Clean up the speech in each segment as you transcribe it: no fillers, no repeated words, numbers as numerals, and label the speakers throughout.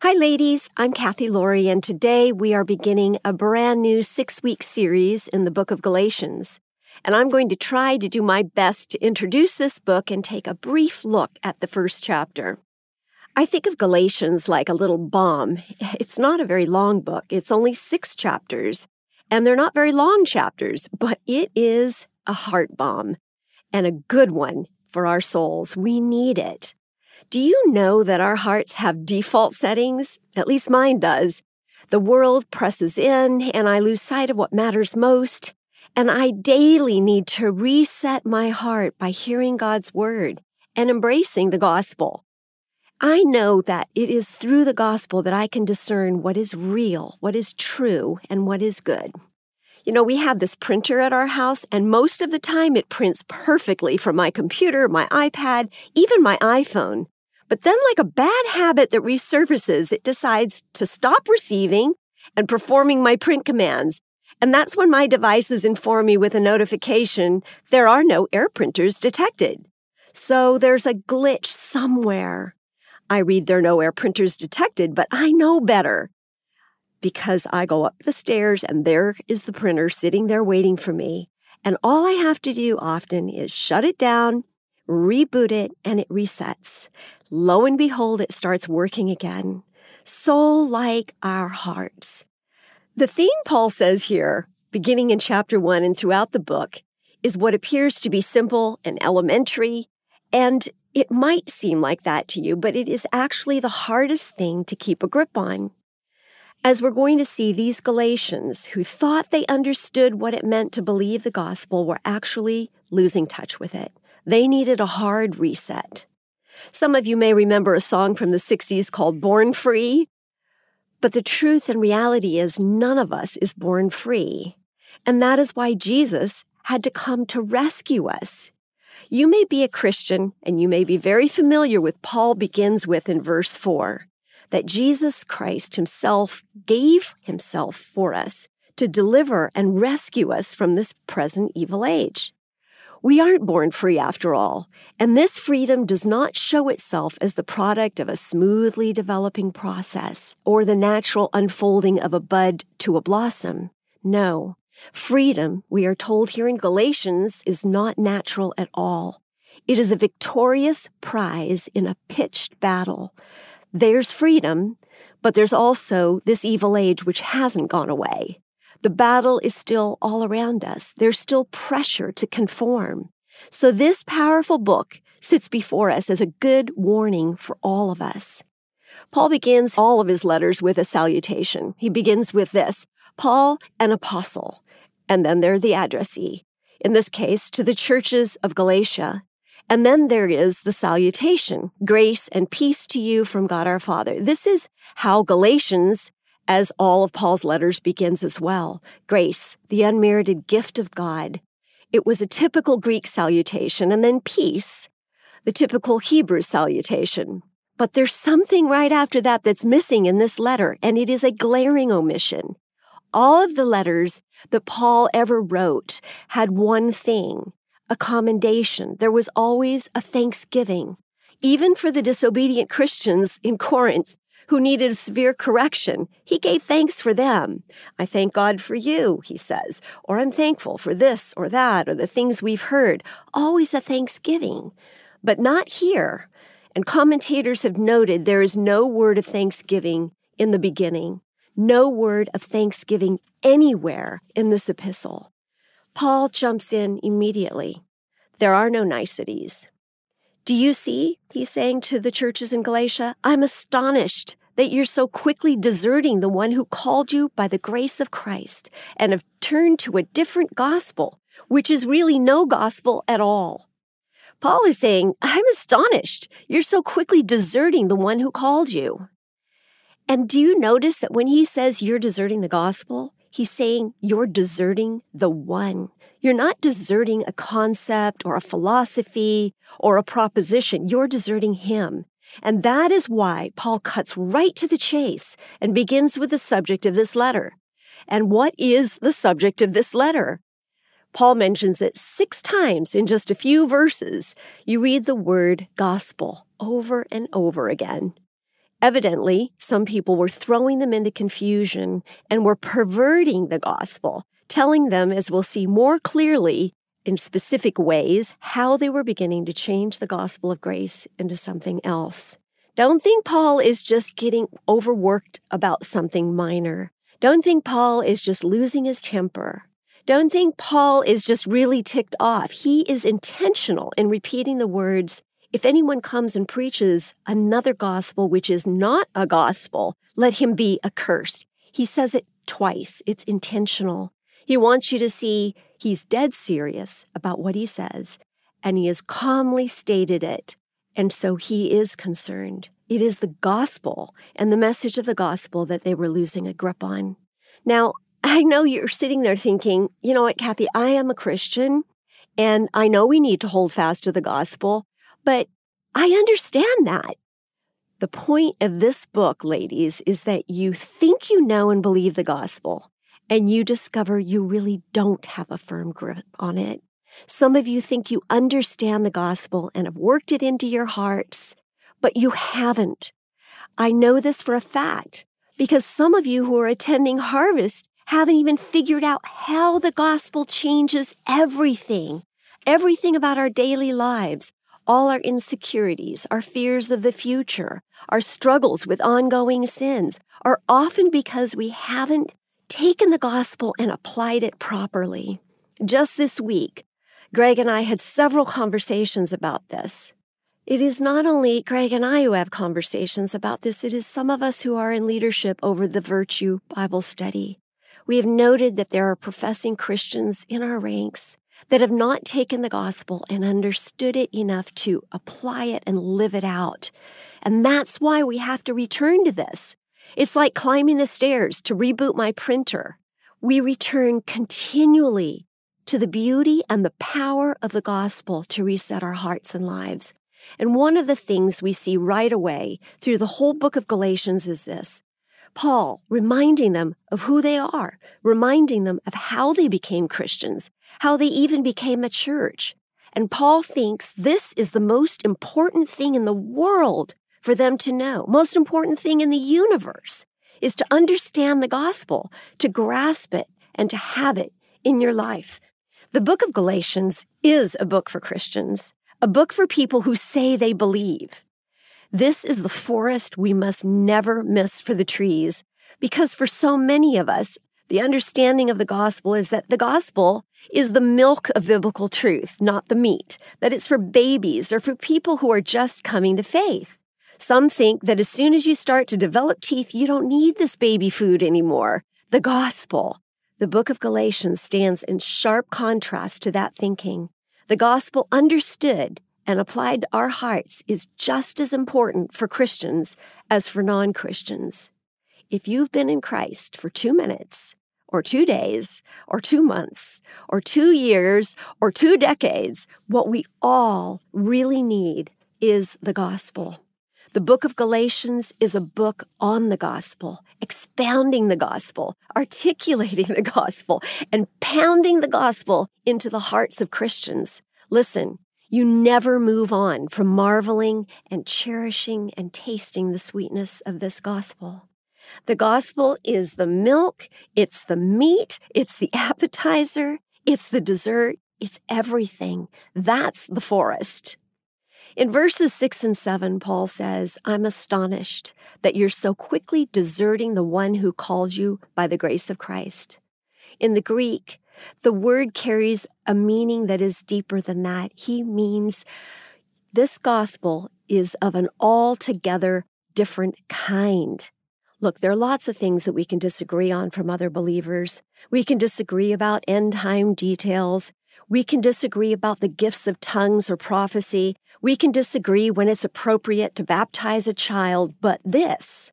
Speaker 1: Hi, ladies. I'm Kathy Laurie, and today we are beginning a brand new 6-week series in the book of Galatians. And I'm going to try to do my best to introduce this book and take a brief look at the first chapter. I think of Galatians like a little bomb. It's not a very long book. It's only 6 chapters, and they're not very long chapters, but it is a heart bomb and a good one for our souls. We need it. Do you know that our hearts have default settings? At least mine does. The world presses in, and I lose sight of what matters most. And I daily need to reset my heart by hearing God's word and embracing the gospel. I know that it is through the gospel that I can discern what is real, what is true, and what is good. You know, we have this printer at our house, and most of the time it prints perfectly from my computer, my iPad, even my iPhone. But then, like a bad habit that resurfaces, it decides to stop receiving and performing my print commands. And that's when my devices inform me with a notification, there are no air printers detected. So there's a glitch somewhere. I read there are no air printers detected, but I know better. Because I go up the stairs and there is the printer sitting there waiting for me. And all I have to do often is shut it down, reboot it, and it resets. Lo and behold, it starts working again. So like our hearts. The theme Paul says here, beginning in chapter 1 and throughout the book, is what appears to be simple and elementary, and it might seem like that to you, but it is actually the hardest thing to keep a grip on. As we're going to see, these Galatians who thought they understood what it meant to believe the gospel were actually losing touch with it. They needed a hard reset. Some of you may remember a song from the 60s called Born Free. But the truth and reality is none of us is born free. And that is why Jesus had to come to rescue us. You may be a Christian and you may be very familiar with Paul begins with in verse 4, that Jesus Christ himself gave himself for us to deliver and rescue us from this present evil age. We aren't born free after all, and this freedom does not show itself as the product of a smoothly developing process or the natural unfolding of a bud to a blossom. No, freedom, we are told here in Galatians, is not natural at all. It is a victorious prize in a pitched battle. There's freedom, but there's also this evil age which hasn't gone away. The battle is still all around us. There's still pressure to conform. So this powerful book sits before us as a good warning for all of us. Paul begins all of his letters with a salutation. He begins with this, Paul, an apostle, and then they're the addressee, in this case, to the churches of Galatia. And then there is the salutation, grace and peace to you from God our Father. This is how Galatians, as all of Paul's letters, begins as well. Grace, the unmerited gift of God. It was a typical Greek salutation, and then peace, the typical Hebrew salutation. But there's something right after that that's missing in this letter, and it is a glaring omission. All of the letters that Paul ever wrote had one thing, a commendation. There was always a thanksgiving. Even for the disobedient Christians in Corinth, who needed a severe correction, he gave thanks for them. I thank God for you, he says, or I'm thankful for this or that, or the things we've heard. Always a thanksgiving, but not here. And commentators have noted there is no word of thanksgiving in the beginning, no word of thanksgiving anywhere in this epistle. Paul jumps in immediately. There are no niceties. Do you see, he's saying to the churches in Galatia, I'm astonished that you're so quickly deserting the one who called you by the grace of Christ and have turned to a different gospel, which is really no gospel at all. Paul is saying, I'm astonished. You're so quickly deserting the one who called you. And do you notice that when he says you're deserting the gospel, he's saying you're deserting the one. You're not deserting a concept or a philosophy or a proposition. You're deserting him. And that is why Paul cuts right to the chase and begins with the subject of this letter. And what is the subject of this letter? Paul mentions it 6 times in just a few verses. You read the word gospel over and over again. Evidently, some people were throwing them into confusion and were perverting the gospel, telling them, as we'll see more clearly in specific ways, how they were beginning to change the gospel of grace into something else. Don't think Paul is just getting overworked about something minor. Don't think Paul is just losing his temper. Don't think Paul is just really ticked off. He is intentional in repeating the words, if anyone comes and preaches another gospel which is not a gospel, let him be accursed. He says it twice. It's intentional. He wants you to see he's dead serious about what he says, and he has calmly stated it. And so he is concerned. It is the gospel and the message of the gospel that they were losing a grip on. Now, I know you're sitting there thinking, you know what, Kathy, I am a Christian, and I know we need to hold fast to the gospel, but I understand that. The point of this book, ladies, is that you think you know and believe the gospel, and you discover you really don't have a firm grip on it. Some of you think you understand the gospel and have worked it into your hearts, but you haven't. I know this for a fact because some of you who are attending Harvest haven't even figured out how the gospel changes everything about our daily lives, all our insecurities, our fears of the future, our struggles with ongoing sins are often because we haven't taken the gospel and applied it properly. Just this week, Greg and I had several conversations about this. It is not only Greg and I who have conversations about this, it is some of us who are in leadership over the Virtue Bible Study. We have noted that there are professing Christians in our ranks that have not taken the gospel and understood it enough to apply it and live it out. And that's why we have to return to this. It's like climbing the stairs to reboot my printer. We return continually to the beauty and the power of the gospel to reset our hearts and lives. And one of the things we see right away through the whole book of Galatians is this. Paul reminding them of who they are, reminding them of how they became Christians, how they even became a church. And Paul thinks this is the most important thing in the world for them to know. Most important thing in the universe is to understand the gospel, to grasp it, and to have it in your life. The book of Galatians is a book for Christians, a book for people who say they believe. This is the forest we must never miss for the trees, because for so many of us, the understanding of the gospel is that the gospel is the milk of biblical truth, not the meat, that it's for babies or for people who are just coming to faith. Some think that as soon as you start to develop teeth, you don't need this baby food anymore. The gospel. The book of Galatians stands in sharp contrast to that thinking. The gospel understood and applied to our hearts is just as important for Christians as for non-Christians. If you've been in Christ for 2 minutes, or 2 days, or 2 months, or 2 years, or 2 decades, what we all really need is the gospel. The book of Galatians is a book on the gospel, expounding the gospel, articulating the gospel, and pounding the gospel into the hearts of Christians. Listen, you never move on from marveling and cherishing and tasting the sweetness of this gospel. The gospel is the milk, it's the meat, it's the appetizer, it's the dessert, it's everything. That's the forest. In verses 6 and 7, Paul says, I'm astonished that you're so quickly deserting the one who calls you by the grace of Christ. In the Greek, the word carries a meaning that is deeper than that. He means this gospel is of an altogether different kind. Look, there are lots of things that we can disagree on from other believers. We can disagree about end-time details. We can disagree about the gifts of tongues or prophecy. We can disagree when it's appropriate to baptize a child. But this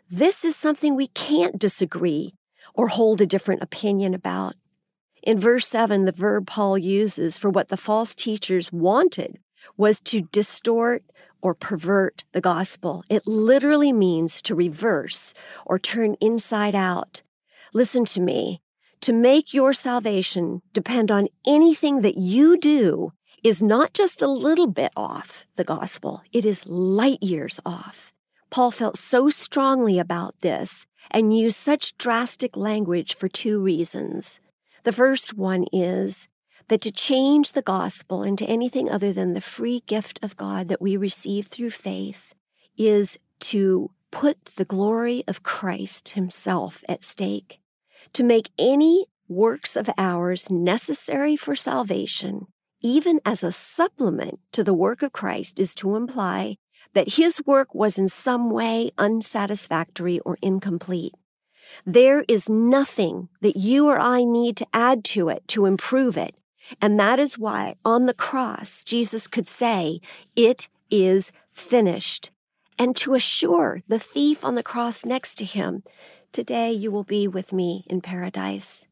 Speaker 1: is something we can't disagree or hold a different opinion about. In verse 7, the verb Paul uses for what the false teachers wanted was to distort or pervert the gospel. It literally means to reverse or turn inside out. Listen to me. To make your salvation depend on anything that you do is not just a little bit off the gospel. It is light years off. Paul felt so strongly about this and used such drastic language for two reasons. The first one is that to change the gospel into anything other than the free gift of God that we receive through faith is to put the glory of Christ himself at stake. To make any works of ours necessary for salvation, even as a supplement to the work of Christ, is to imply that his work was in some way unsatisfactory or incomplete. There is nothing that you or I need to add to it to improve it. And that is why on the cross, Jesus could say, "It is finished." And to assure the thief on the cross next to him, "Today you will be with me in paradise."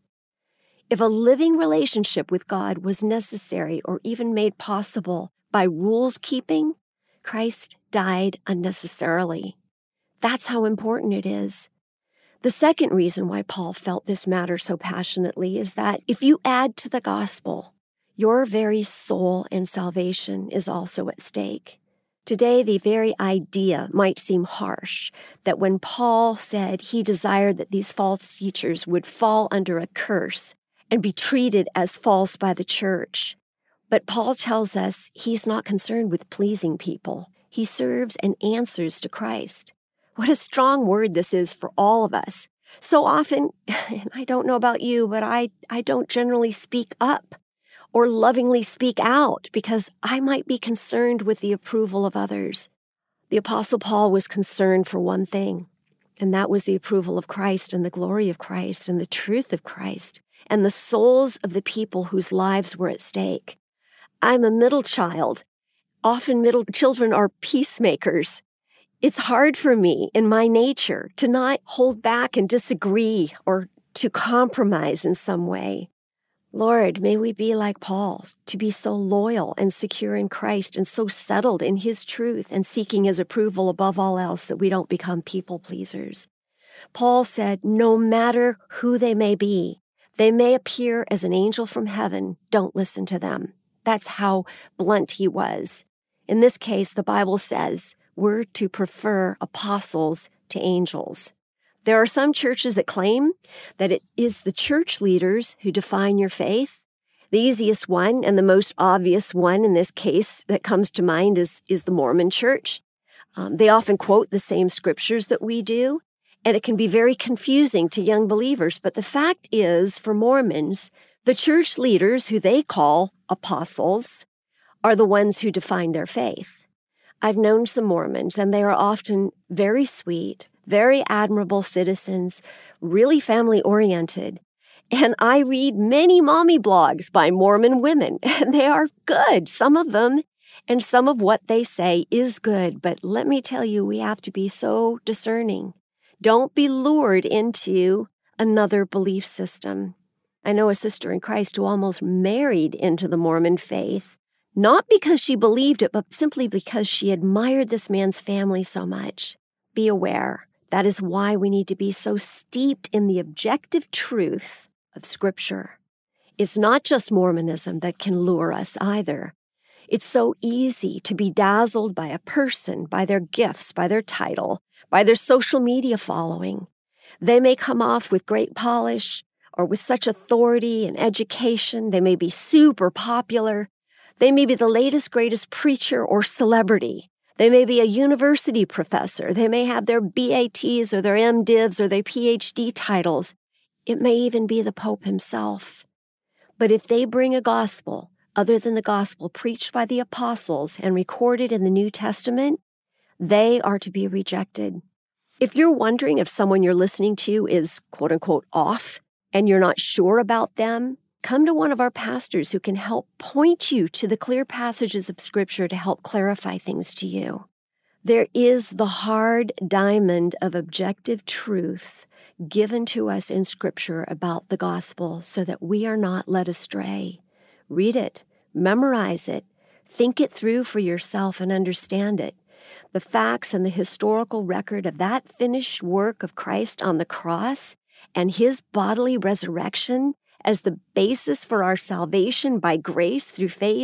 Speaker 1: If a living relationship with God was necessary or even made possible by rules keeping, Christ died unnecessarily. That's how important it is. The second reason why Paul felt this matter so passionately is that if you add to the gospel, your very soul and salvation is also at stake. Today, the very idea might seem harsh that when Paul said he desired that these false teachers would fall under a curse and be treated as false by the church. But Paul tells us he's not concerned with pleasing people. He serves and answers to Christ. What a strong word this is for all of us. So often, and I don't know about you, but I don't generally speak up or lovingly speak out because I might be concerned with the approval of others. The Apostle Paul was concerned for one thing, and that was the approval of Christ and the glory of Christ and the truth of Christ and the souls of the people whose lives were at stake. I'm a middle child. Often middle children are peacemakers. It's hard for me in my nature to not hold back and disagree or to compromise in some way. Lord, may we be like Paul, to be so loyal and secure in Christ and so settled in his truth and seeking his approval above all else that we don't become people pleasers. Paul said, no matter who they may be, they may appear as an angel from heaven, don't listen to them. That's how blunt he was. In this case, the Bible says we're to prefer apostles to angels. There are some churches that claim that it is the church leaders who define your faith. The easiest one and the most obvious one in this case that comes to mind is the Mormon church. They often quote the same scriptures that we do, and it can be very confusing to young believers. But the fact is, for Mormons, the church leaders, who they call apostles, are the ones who define their faith. I've known some Mormons, and they are often very sweet, very admirable citizens, really family-oriented. And I read many mommy blogs by Mormon women, and they are good, some of them, and some of what they say is good. But let me tell you, we have to be so discerning. Don't be lured into another belief system. I know a sister in Christ who almost married into the Mormon faith, not because she believed it, but simply because she admired this man's family so much. Be aware. That is why we need to be so steeped in the objective truth of Scripture. It's not just Mormonism that can lure us either. It's so easy to be dazzled by a person, by their gifts, by their title, by their social media following. They may come off with great polish or with such authority and education. They may be super popular. They may be the latest, greatest preacher or celebrity. They may be a university professor. They may have their BATs or their MDivs or their PhD titles. It may even be the Pope himself. But if they bring a gospel other than the gospel preached by the apostles and recorded in the New Testament, they are to be rejected. If you're wondering if someone you're listening to is quote-unquote off and you're not sure about them, come to one of our pastors who can help point you to the clear passages of Scripture to help clarify things to you. There is the hard diamond of objective truth given to us in Scripture about the gospel so that we are not led astray. Read it, memorize it, think it through for yourself and understand it. The facts and the historical record of that finished work of Christ on the cross and his bodily resurrection as the basis for our salvation by grace through faith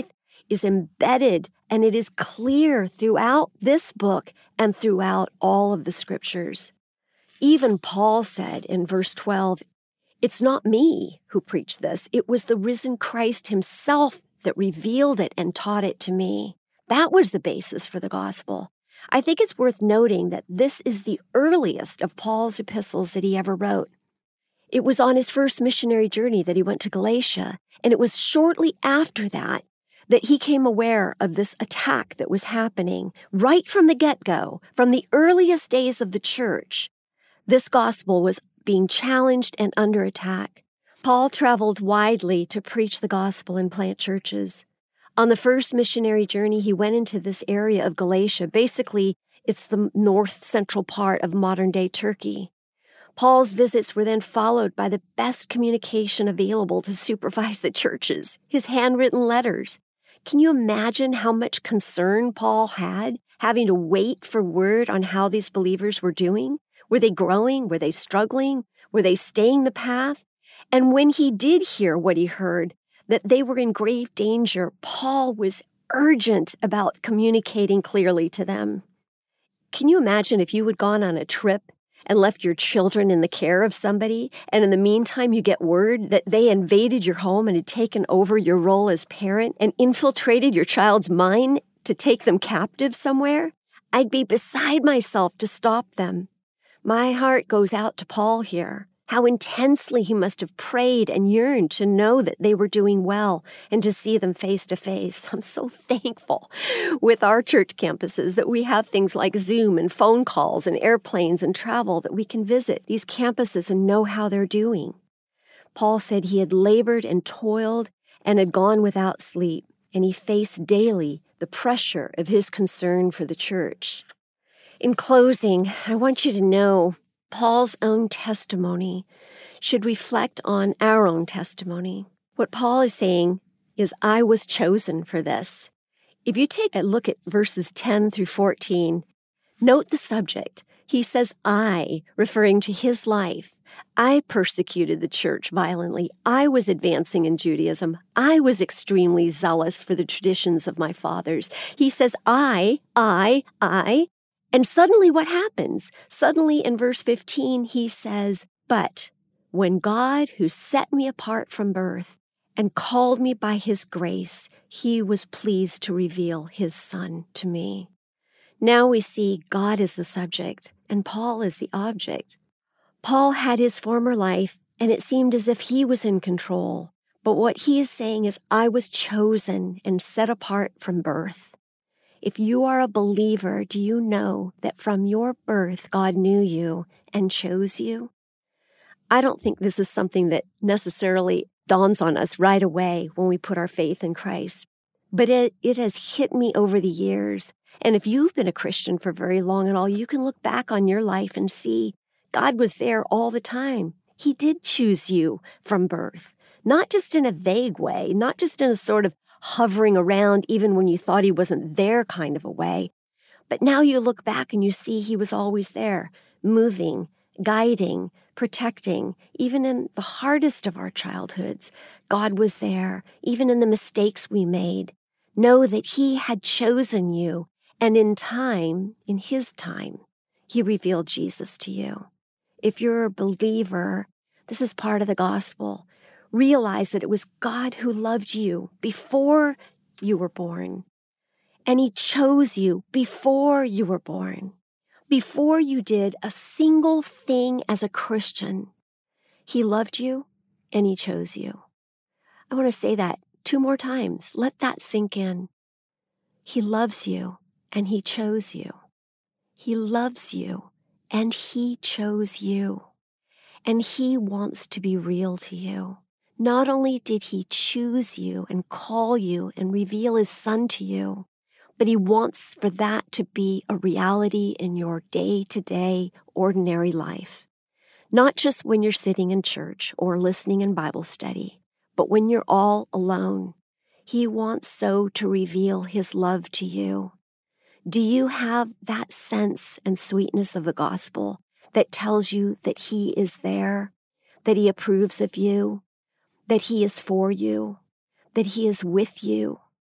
Speaker 1: is embedded and it is clear throughout this book and throughout all of the scriptures. Even Paul said in verse 12, "It's not me who preached this. It was the risen Christ himself that revealed it and taught it to me." That was the basis for the gospel. I think it's worth noting that this is the earliest of Paul's epistles that he ever wrote. It was on his first missionary journey that he went to Galatia, and it was shortly after that that he came aware of this attack that was happening right from the get-go, from the earliest days of the church. This gospel was being challenged and under attack. Paul traveled widely to preach the gospel and plant churches. On the first missionary journey, he went into this area of Galatia. Basically, it's the north central part of modern-day Turkey. Paul's visits were then followed by the best communication available to supervise the churches, his handwritten letters. Can you imagine how much concern Paul had, having to wait for word on how these believers were doing? Were they growing? Were they struggling? Were they staying the path? And when he did hear what he heard, that they were in grave danger, Paul was urgent about communicating clearly to them. Can you imagine if you had gone on a trip and left your children in the care of somebody, and in the meantime you get word that they invaded your home and had taken over your role as parent and infiltrated your child's mind to take them captive somewhere? I'd be beside myself to stop them. My heart goes out to Paul here. How intensely he must have prayed and yearned to know that they were doing well and to see them face to face. I'm so thankful with our church campuses that we have things like Zoom and phone calls and airplanes and travel that we can visit these campuses and know how they're doing. Paul said he had labored and toiled and had gone without sleep, and he faced daily the pressure of his concern for the church. In closing, I want you to know Paul's own testimony should reflect on our own testimony. What Paul is saying is, I was chosen for this. If you take a look at verses 10 through 14, note the subject. He says, I, referring to his life. I persecuted the church violently. I was advancing in Judaism. I was extremely zealous for the traditions of my fathers. He says, I. And suddenly what happens? Suddenly in verse 15, he says, but when God, who set me apart from birth and called me by his grace, he was pleased to reveal his Son to me. Now we see God is the subject and Paul is the object. Paul had his former life, and it seemed as if he was in control. But what he is saying is, I was chosen and set apart from birth. If you are a believer, do you know that from your birth, God knew you and chose you? I don't think this is something that necessarily dawns on us right away when we put our faith in Christ. But it has hit me over the years. And if you've been a Christian for very long at all, you can look back on your life and see God was there all the time. He did choose you from birth, not just in a vague way, not just in a sort of hovering around even when you thought he wasn't there kind of a way. But now you look back and you see he was always there, moving, guiding, protecting. Even in the hardest of our childhoods, God was there, even in the mistakes we made. Know that he had chosen you, and in time, in his time, he revealed Jesus to you. If you're a believer, this is part of the gospel. Realize that it was God who loved you before you were born. And he chose you before you were born. Before you did a single thing as a Christian, he loved you and he chose you. I want to say that 2 more times. Let that sink in. He loves you and he chose you. He loves you and he chose you. And he wants to be real to you. Not only did he choose you and call you and reveal his Son to you, but he wants for that to be a reality in your day-to-day, ordinary life. Not just when you're sitting in church or listening in Bible study, but when you're all alone. He wants so to reveal his love to you. Do you have that sense and sweetness of the gospel that tells you that he is there, that he approves of you, that he is for you, that he is with you,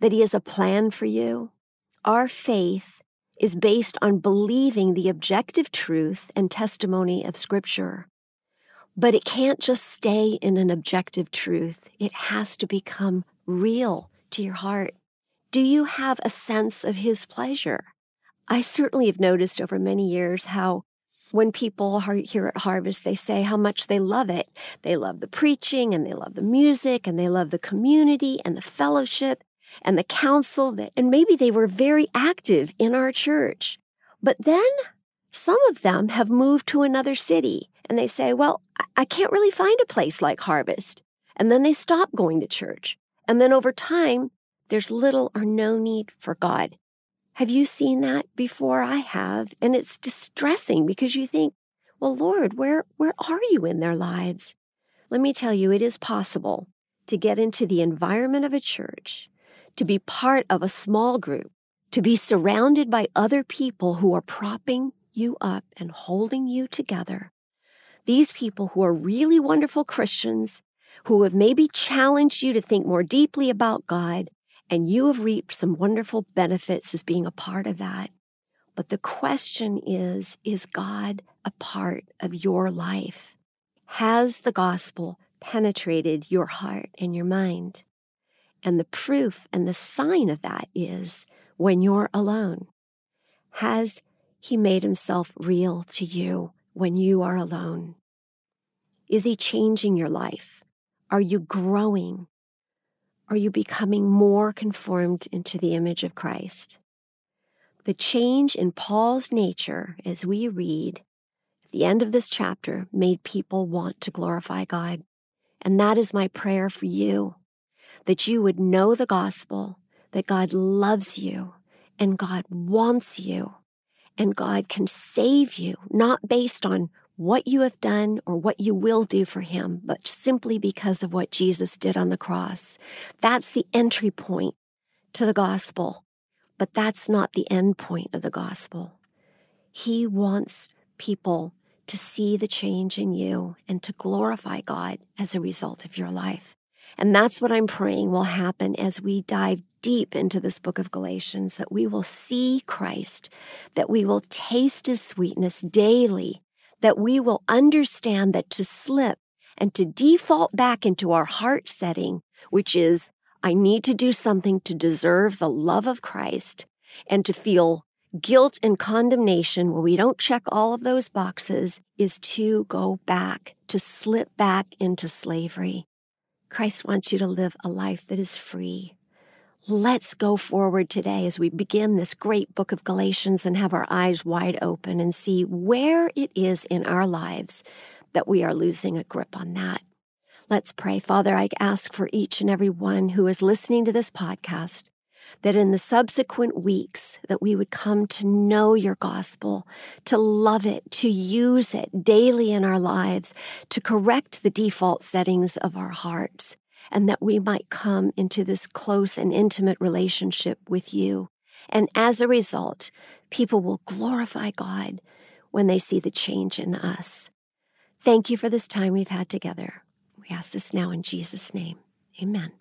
Speaker 1: that He has a plan for you. Our faith is based on believing the objective truth and testimony of Scripture. But it can't just stay in an objective truth. It has to become real to your heart. Do you have a sense of His pleasure? I certainly have noticed over many years how when people are here at Harvest, they say how much they love it. They love the preaching, and they love the music, and they love the community and the fellowship and the counsel, and maybe they were very active in our church. But then some of them have moved to another city, and they say, well, I can't really find a place like Harvest. And then they stop going to church. And then over time, there's little or no need for God. Have you seen that before? I have. And it's distressing because you think, well, Lord, where are you in their lives? Let me tell you, it is possible to get into the environment of a church, to be part of a small group, to be surrounded by other people who are propping you up and holding you together. These people who are really wonderful Christians, who have maybe challenged you to think more deeply about God, and you have reaped some wonderful benefits as being a part of that. But the question is God a part of your life? Has the gospel penetrated your heart and your mind? And the proof and the sign of that is when you're alone. Has He made Himself real to you when you are alone? Is He changing your life? Are you growing? Are you becoming more conformed into the image of Christ? The change in Paul's nature, as we read at the end of this chapter, made people want to glorify God. And that is my prayer for you, that you would know the gospel, that God loves you, and God wants you, and God can save you, not based on what you have done or what you will do for Him, but simply because of what Jesus did on the cross. That's the entry point to the gospel, but that's not the end point of the gospel. He wants people to see the change in you and to glorify God as a result of your life. And that's what I'm praying will happen as we dive deep into this book of Galatians, that we will see Christ, that we will taste His sweetness daily, that we will understand that to slip and to default back into our heart setting, which is, I need to do something to deserve the love of Christ, and to feel guilt and condemnation when we don't check all of those boxes, is to go back, to slip back into slavery. Christ wants you to live a life that is free. Let's go forward today as we begin this great book of Galatians and have our eyes wide open and see where it is in our lives that we are losing a grip on that. Let's pray. Father, I ask for each and every one who is listening to this podcast that in the subsequent weeks that we would come to know your gospel, to love it, to use it daily in our lives, to correct the default settings of our hearts, and that we might come into this close and intimate relationship with you. And as a result, people will glorify God when they see the change in us. Thank you for this time we've had together. We ask this now in Jesus' name. Amen.